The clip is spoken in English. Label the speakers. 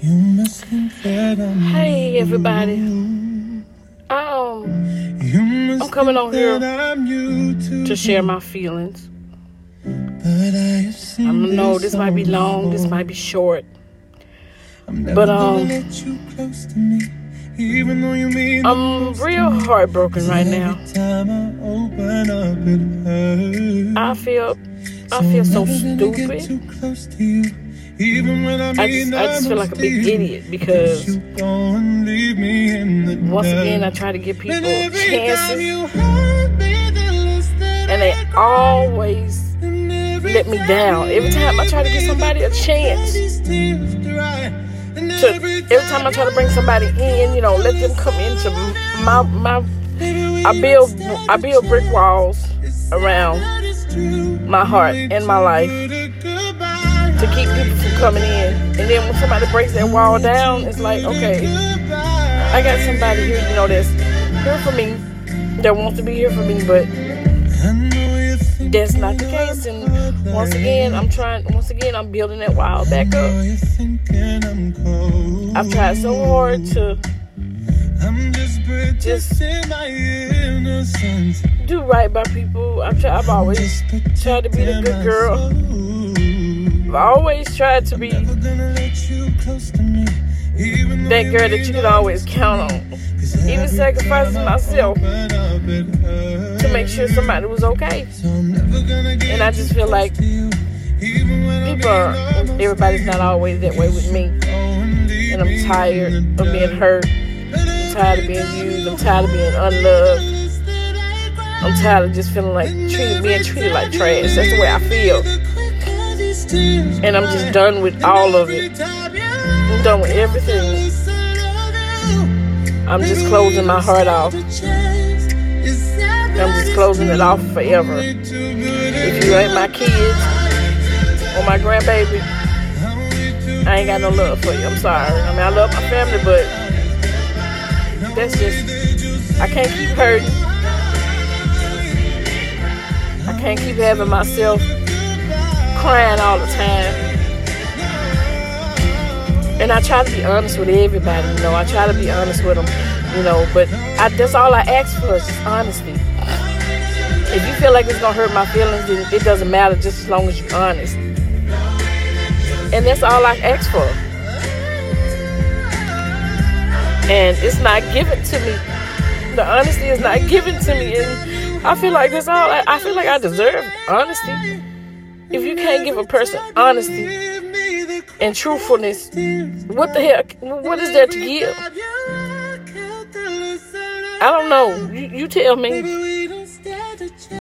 Speaker 1: Hey everybody, I'm coming on here to share my feelings. I don't know, this might be long, this might be short, but I'm real heartbroken right now. I feel so stupid. I just feel like a big idiot because once again I try to give people chances and they always let me down. Every time I try to give somebody a chance, every time I try to bring somebody in, let them come into I build brick walls around my heart and my life to keep people from coming in. And then when somebody breaks that wall down, it's like, okay, I got somebody here, that's here for me, that wants to be here for me, but that's not the case. And once again, I'm building that wall back up. I've tried so hard to just do right by people. I've always tried to be the good girl. I've always tried to be that girl that you can always count on. Even sacrificing myself to make sure somebody was okay. And I just feel like everybody's not always that way with me. And I'm tired of being hurt. I'm tired of being used. I'm tired of being unloved. I'm tired of just feeling like being treated like trash. That's the way I feel. And I'm just done with all of it. I'm done with everything. I'm just closing my heart off. I'm just closing it off forever. If you ain't my kids or my grandbaby, I ain't got no love for you. I'm sorry. I love my family, but that's just, I can't keep hurting. I can't keep having myself crying all the time. And I try to be honest with everybody, I try to be honest with them, but that's all I ask for is just honesty. If you feel like it's going to hurt my feelings, then it doesn't matter, just as long as you're honest. And that's all I ask for. And it's not given to me. The honesty is not given to me. And I feel like that's all. I feel like I deserve honesty. If you can't give a person honesty and truthfulness, what the heck? What is there to give? I don't know. You tell me.